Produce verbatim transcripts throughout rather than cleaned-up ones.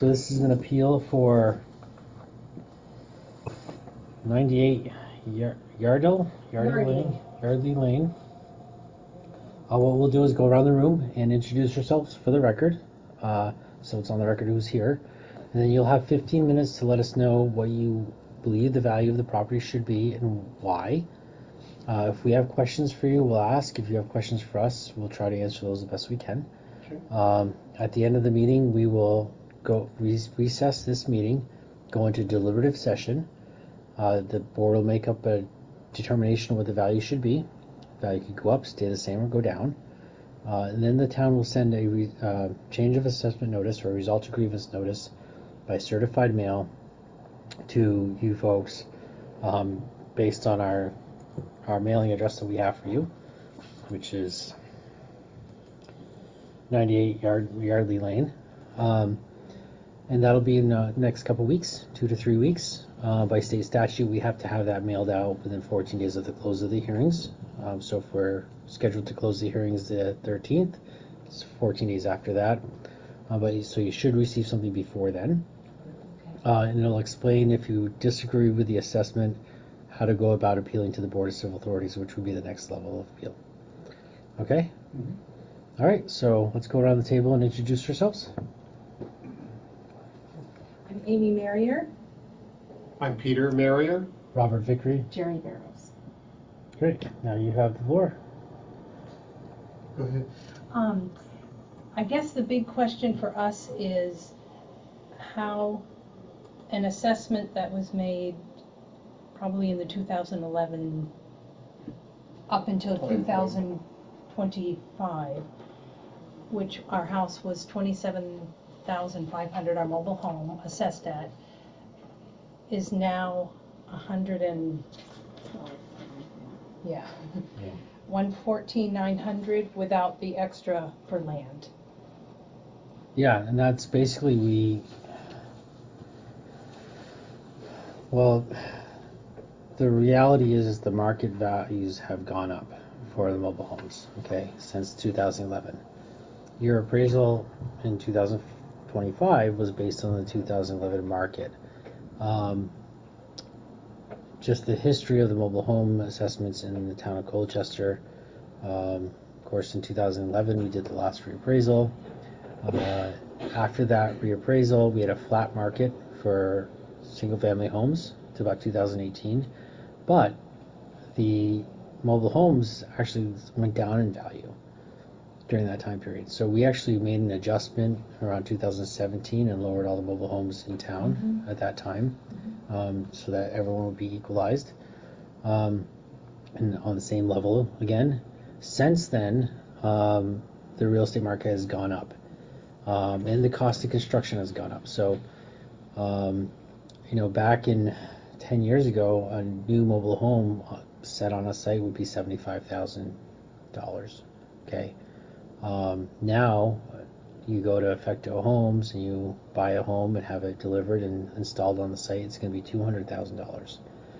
So this is an appeal for ninety-eight Yar- Yardle Yardley Yardley. Lane. Yardley Lane. Uh, what we'll do is go around the room and introduce yourselves for the record, uh, so it's on the record who's here, and then you'll have fifteen minutes to let us know what you believe the value of the property should be and why. Uh, if we have questions for you, we'll ask. If you have questions for us, we'll try to answer those the best we can. Sure. Um, at the end of the meeting, we will go re- recess this meeting, go into deliberative session. Uh, the board will make up a determination of what the value should be. Value could go up, stay the same, or go down. Uh, and then the town will send a re- uh, change of assessment notice or a result of grievance notice by certified mail to you folks, um, based on our our mailing address that we have for you, which is ninety-eight Yard, Yardley Lane. Um, and that'll be in the next couple weeks, two to three weeks. Uh, by state statute, we have to have that mailed out within fourteen days of the close of the hearings. Um, so if we're scheduled to close the hearings the thirteenth, it's fourteen days after that. Uh, but so you should receive something before then. Uh, and it'll explain, if you disagree with the assessment, how to go about appealing to the Board of Civil Authorities, which would be the next level of appeal. Okay? Mm-hmm. All right, so let's go around the table and introduce yourselves. I'm Amy Marrier. I'm Peter Marrier. Robert Vickery. Jerry Barrows. Great. Now you have the floor. Go ahead. Um, I guess the big question for us is how an assessment that was made probably in the two thousand eleven up until two thousand twenty-five, which our house was twenty-seven thousand five hundred, our mobile home assessed at, is now a hundred and yeah, Yeah. one fourteen nine hundred without the extra for land. Yeah, and that's basically we. Well, the reality is, is the market values have gone up for the mobile homes. Okay, since two thousand eleven. Your appraisal in two thousand twenty-five was based on the two thousand eleven market. Um, just the history of the mobile home assessments in the town of Colchester. Um, of course, in two thousand eleven, we did the last reappraisal. Uh, after that reappraisal, we had a flat market for single-family homes to about two thousand eighteen, but the mobile homes actually went down in value during that time period. So we actually made an adjustment around two thousand seventeen and lowered all the mobile homes in town mm-hmm. at that time, um, so that everyone would be equalized um, and on the same level again. Since then, um, the real estate market has gone up, um, and the cost of construction has gone up. So, um, you know, back in ten years ago, a new mobile home set on a site would be seventy-five thousand dollars. Okay. Um, now, you go to Effecto Homes and you buy a home and have it delivered and installed on the site, it's going to be two hundred thousand dollars.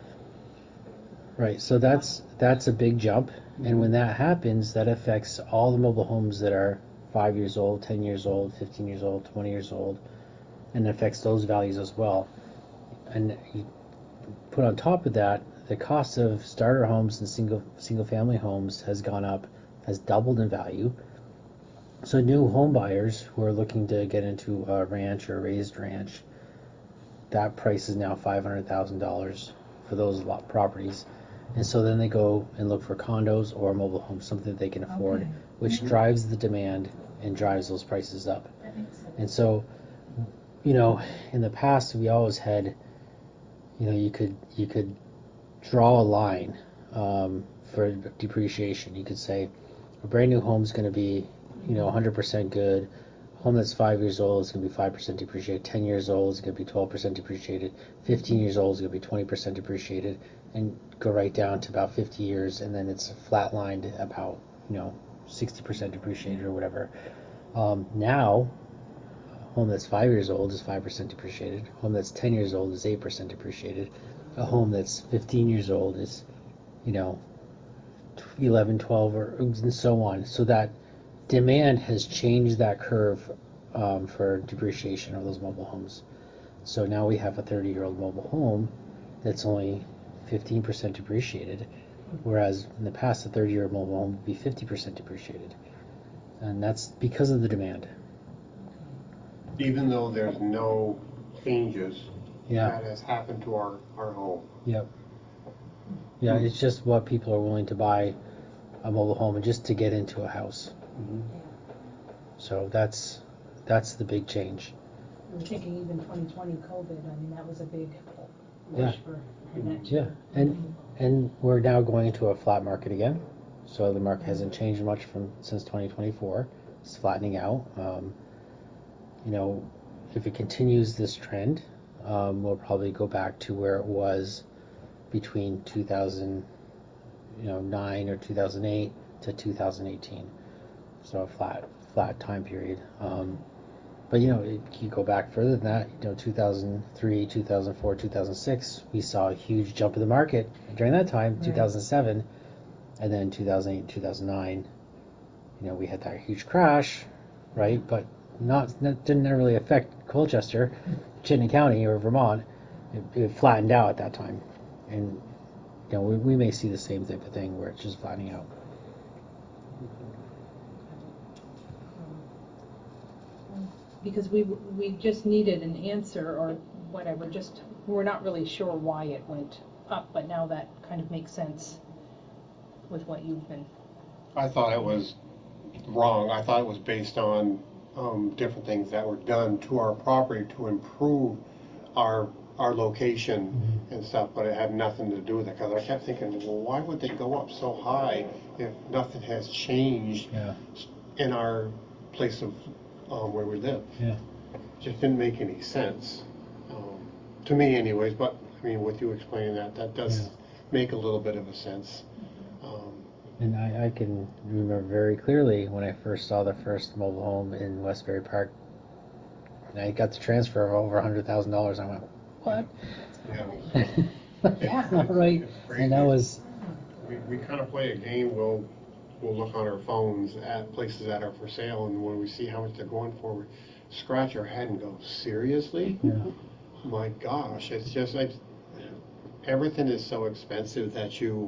Right, so that's that's a big jump, and when that happens, that affects all the mobile homes that are five years old, ten years old, fifteen years old, twenty years old, and affects those values as well. And you put on top of that, the cost of starter homes and single single family homes has gone up, has doubled in value. So new home buyers who are looking to get into a ranch or a raised ranch, that price is now five hundred thousand dollars for those lot properties. And so then they go and look for condos or mobile homes, something that they can afford, okay. which mm-hmm. drives the demand and drives those prices up. That makes sense. And so, you know, in the past we always had, you know, you could you could draw a line um, for depreciation. You could say a brand new home is going to be, you know, one hundred percent good. Home that's five years old is going to be five percent depreciated. ten years old is going to be twelve percent depreciated. fifteen years old is going to be twenty percent depreciated, and go right down to about fifty years, and then it's flatlined about, you know, sixty percent depreciated or whatever. Um, now, a home that's five years old is five percent depreciated. A home that's ten years old is eight percent depreciated. A home that's fifteen years old is, you know, eleven, twelve, or and so on. So that demand has changed that curve um, for depreciation of those mobile homes. So now we have a thirty-year-old mobile home that's only fifteen percent depreciated, whereas in the past, a thirty-year-old mobile home would be fifty percent depreciated. And that's because of the demand. Even though there's no changes Yeah. that has happened to our, our home. Yep. Yeah, Hmm. it's just what people are willing to buy a mobile home and just to get into a house. Mhm. So that's that's the big change. I'm thinking even twenty twenty COVID, I mean, that was a big Yeah. push for, for that too. Yeah, and and we're now going into a flat market again. So the market hasn't changed much from since twenty twenty-four. It's flattening out. Um, you know, if it continues this trend, um, we'll probably go back to where it was between two thousand, you know, nine or two thousand eight to two thousand eighteen. So a flat flat time period. Um, but you know, if you go back further than that, you know, two thousand three, two thousand four, two thousand six, we saw a huge jump in the market during that time, Right. two thousand seven, and then two thousand eight, two thousand nine, you know, we had that huge crash, right? But not that didn't really affect Colchester, Chittenden County, or Vermont. It, it flattened out at that time, and you know, we, we may see the same type of thing where it's just flattening out. Because we, we just needed an answer or whatever, just, we're not really sure why it went up, but now that kind of makes sense with what you've been. I thought it was wrong. I thought it was based on um, different things that were done to our property to improve our our location Mm-hmm. and stuff, but it had nothing to do with it. Because I kept thinking, well, why would they go up so high if nothing has changed Yeah. in our place of um, where we live? Yeah. Just didn't make any sense um, to me, anyways. But I mean, with you explaining that, that does Yeah. make a little bit of a sense. Um, And I, I can remember very clearly when I first saw the first mobile home in Westbury Park. And I got the transfer of over a hundred thousand dollars. I went, what? yeah. That's not right. It's crazy. And that was, We, we kind of play a game. We'll we'll look on our phones at places that are for sale, and when we see how much they're going for, we scratch our head and go, seriously? yeah, My gosh, it's just like everything is so expensive that you.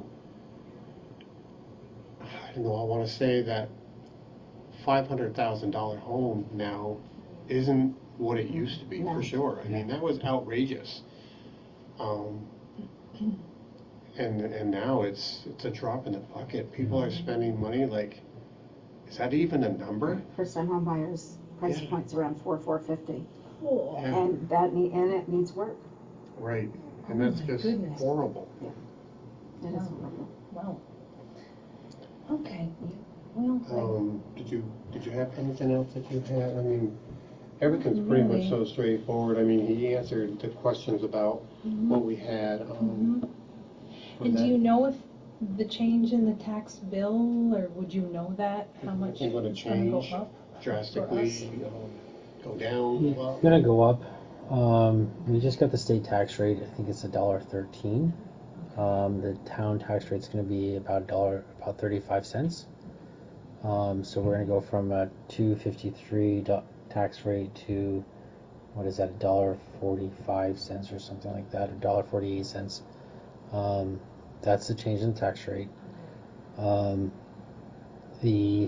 I don't know. I want to say that five hundred thousand dollar home now isn't what it used to be No. for sure. I mean, that was outrageous. Um, and and now it's it's a drop in the bucket. People are spending money like, is that even a number? First time home buyers, price Yeah. points around four, four fifty. Oh, Yeah. And that need, and it needs work. Right. And Oh that's my just goodness. horrible. It is Wow. horrible. wow. Okay, well, I- Um, did you did you have anything else that you had? I mean, everything's pretty much Really. so straightforward. I mean, he answered the questions about what we had. Um, for and do that. you know if the change in the tax bill, or would you know that, how much Is it gonna it's gonna go change up for drastically? us? Um, go down? it's Go up? gonna go up. Um, we just got the state tax rate. I think it's a dollar thirteen. Um, the town tax rate's gonna be about a dollar, about thirty-five cents. Um, so we're gonna go from a two fifty-three do- tax rate to what is that, a dollar forty-five cents or something like that, or dollar forty-eight cents. Um, that's the change in the tax rate. Um, the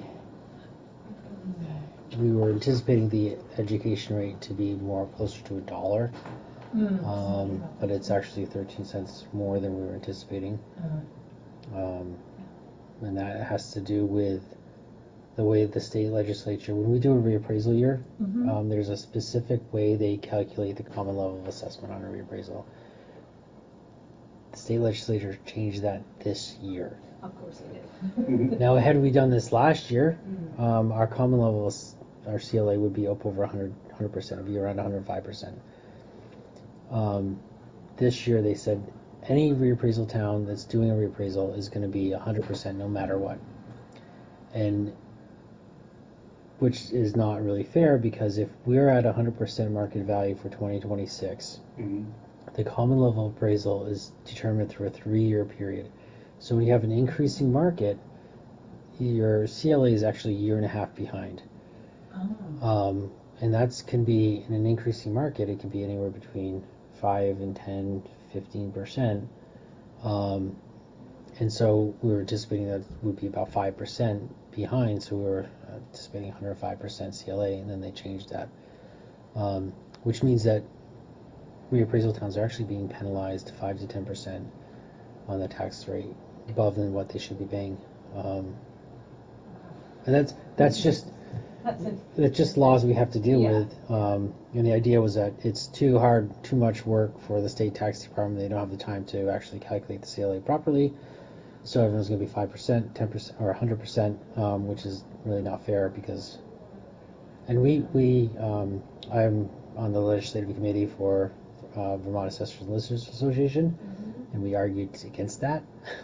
we were anticipating the education rate to be more closer to a dollar, um, but it's actually thirteen cents more than we were anticipating. Um, and that has to do with the way the state legislature, when we do a reappraisal year, Mhm. um, there's a specific way they calculate the common level of assessment on a reappraisal. The state legislature changed that this year. Of course they did. Now, had we done this last year, um, our common level, our C L A would be up over one hundred, one hundred percent. It'd be around one hundred five percent. Um, this year, they said any reappraisal town that's doing a reappraisal is going to be one hundred percent no matter what. And which is not really fair, because if we're at one hundred percent market value for twenty twenty-six, Mhm. the common level appraisal is determined through a three-year period. So when you have an increasing market, your C L A is actually a year and a half behind. Oh. Um, and that's can be in an increasing market. It can be anywhere between five and ten, fifteen percent. Um, and so we were anticipating that would be about five percent behind. So we were anticipating one hundred five percent C L A, and then they changed that, um, which means that reappraisal towns are actually being penalized five to ten percent on the tax rate above than what they should be paying. Um, and that's that's just That's it. that's just laws we have to deal Yeah. with. Um, and the idea was that it's too hard, too much work for the state tax department. They don't have the time to actually calculate the C L A properly. So everyone's going to be five percent, ten percent, or one hundred percent, um, which is really not fair because. And we we um, I'm on the legislative committee for uh, Vermont Assessors and Listers Association, Mm-hmm. and we argued against that.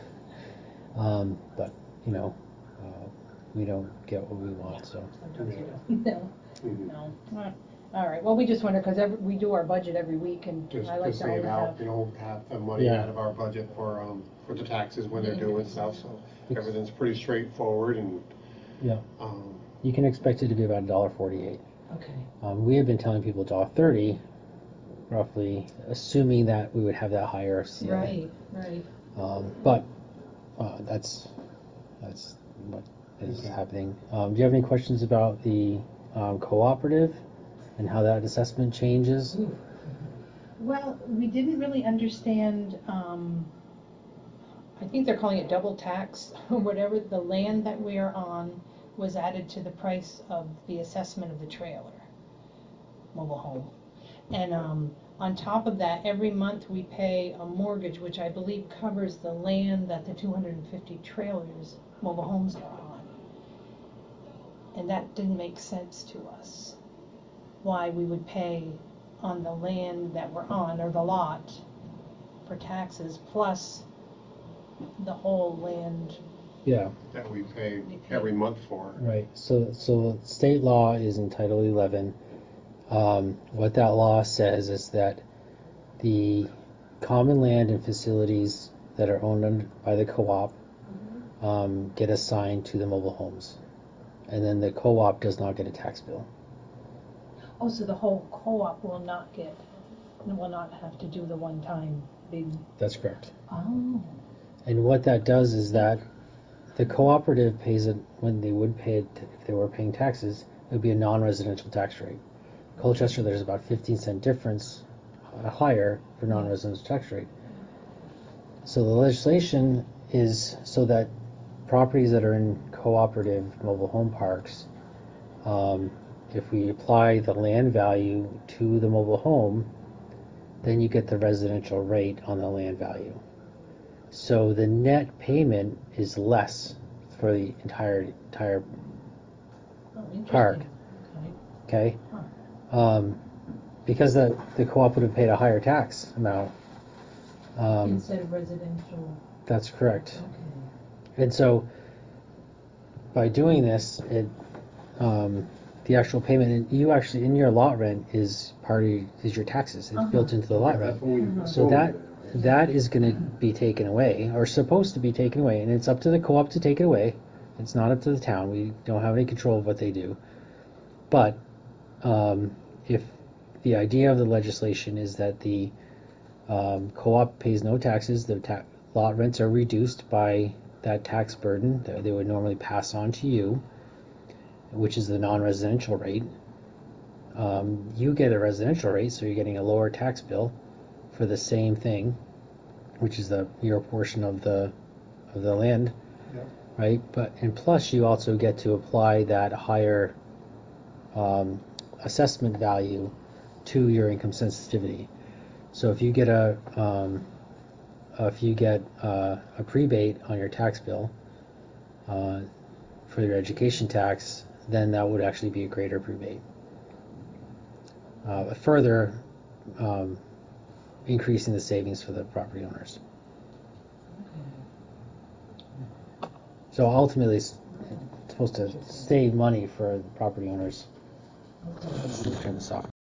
um, but you know, uh, we don't get what we want, so. Sometimes you don't. No, Mhm. no. Uh, All right, well, we just wonder, because every, we do our budget every week, and Just I to like to save always out, have. you know, half the money Yeah. out of our budget for, um, for the taxes when they're The due and increases. stuff, so everything's pretty straightforward and, Yeah. um, You can expect it to be about a dollar forty-eight. Okay. Um, we have been telling people a dollar thirty, roughly, assuming that we would have that higher C L A. Right, right. Um, but uh, that's that's what is Okay. happening. Um, do you have any questions about the um, cooperative and how that assessment changes? Well, we didn't really understand, um, I think they're calling it double tax, or whatever, the land that we are on was added to the price of the assessment of the trailer, mobile home. And, um, on top of that, every month we pay a mortgage, which I believe covers the land that the two hundred fifty trailers, mobile homes are on. And that didn't make sense to us, why we would pay on the land that we're on, or the lot, for taxes, plus the whole land. Yeah. that we pay We pay. every month for. Right. So so state law is in Title eleven. Um, what that law says is that the common land and facilities that are owned under, by the co-op um, get assigned to the mobile homes, and then the co-op does not get a tax bill. Oh, so the whole co-op will not get, will not have to do the one-time big, That's correct. oh, And what that does is that the cooperative pays it when they would pay it if they were paying taxes. It would be a non-residential tax rate. Colchester, there's about fifteen cent difference uh, higher for non-residential tax rate. So the legislation is so that properties that are in cooperative mobile home parks, um, if we apply the land value to the mobile home, then you get the residential rate on the land value. So the net payment is less for the entire entire oh, interesting. Park. Okay. okay, Huh. um, because the the co-op would have paid a higher tax amount. Um, Instead of residential, that's correct. okay. And so by doing this, it um, the actual payment, and you actually in your lot rent is part of is your taxes. It's Uh-huh. built into the lot Yeah, rent. that's what we Mhm. So told that them. that is going to be taken away, or supposed to be taken away, and it's up to the co-op to take it away. It's not up to the town. We don't have any control of what they do. But um, if the idea of the legislation is that the um, co-op pays no taxes, the ta- lot rents are reduced by that tax burden that they would normally pass on to you, which is the non-residential rate. Um, you get a residential rate, so you're getting a lower tax bill for the same thing, which is the your portion of the of the land, Yep. right? But and plus you also get to apply that higher um, assessment value to your income sensitivity. So if you get a um, if you get uh, a prebate on your tax bill uh, for your education tax, then that would actually be a greater prebate. Uh, further um, increasing the savings for the property owners. So ultimately, it's supposed to save money for the property owners. Turn this off.